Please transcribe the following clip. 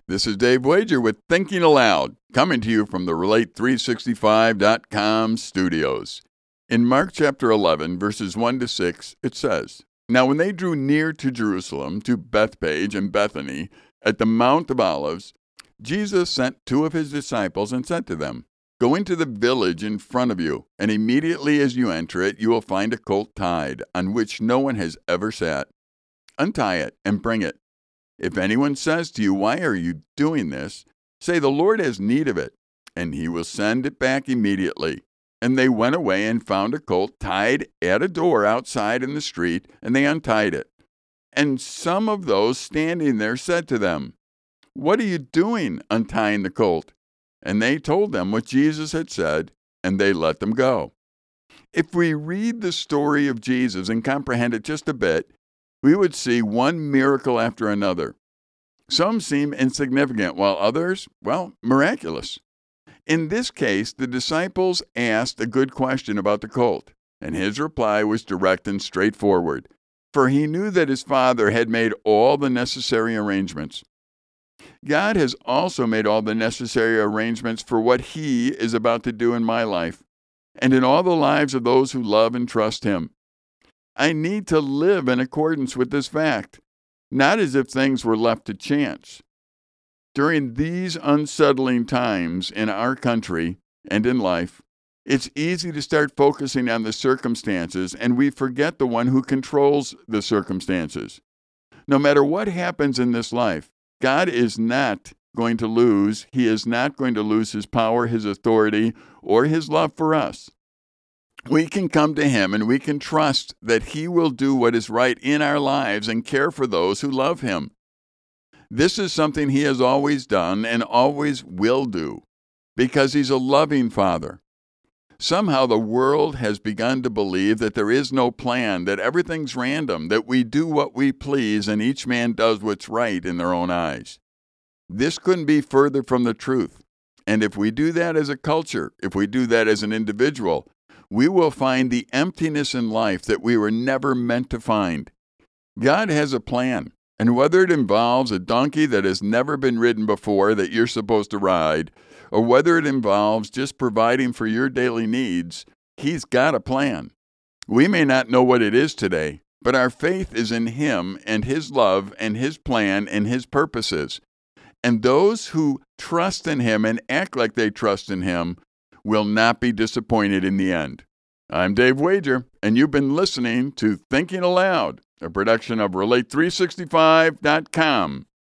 This is Dave Wager with Thinking Aloud, coming to you from the Relate365.com studios. In Mark chapter 11, verses 1 to 6, it says, "Now when they drew near to Jerusalem, to Bethphage and Bethany, at the Mount of Olives, Jesus sent two of his disciples and said to them, 'Go into the village in front of you, and immediately as you enter it, you will find a colt tied, on which no one has ever sat. Untie it and bring it. If anyone says to you, "Why are you doing this?" say, "The Lord has need of it," and he will send it back immediately.' And they went away and found a colt tied at a door outside in the street, and they untied it. And some of those standing there said to them, 'What are you doing, untying the colt?' And they told them what Jesus had said, and they let them go." If we read the story of Jesus and comprehend it just a bit, we would see one miracle after another. Some seem insignificant, while others, miraculous. In this case, the disciples asked a good question about the colt, and his reply was direct and straightforward, for he knew that his Father had made all the necessary arrangements. God has also made all the necessary arrangements for what He is about to do in my life, and in all the lives of those who love and trust Him. I need to live in accordance with this fact, not as if things were left to chance. During these unsettling times in our country and in life, it's easy to start focusing on the circumstances, and we forget the one who controls the circumstances. No matter what happens in this life, God is not going to lose. He is not going to lose His power, His authority, or His love for us. We can come to Him and we can trust that He will do what is right in our lives and care for those who love Him. This is something He has always done and always will do because He's a loving Father. Somehow the world has begun to believe that there is no plan, that everything's random, that we do what we please and each man does what's right in their own eyes. This couldn't be further from the truth. And if we do that as a culture, if we do that as an individual, we will find the emptiness in life that we were never meant to find. God has a plan, and whether it involves a donkey that has never been ridden before that you're supposed to ride, or whether it involves just providing for your daily needs, He's got a plan. We may not know what it is today, but our faith is in Him and His love and His plan and His purposes. And those who trust in Him and act like they trust in Him will not be disappointed in the end. I'm Dave Wager, and you've been listening to Thinking Aloud, a production of Relate365.com.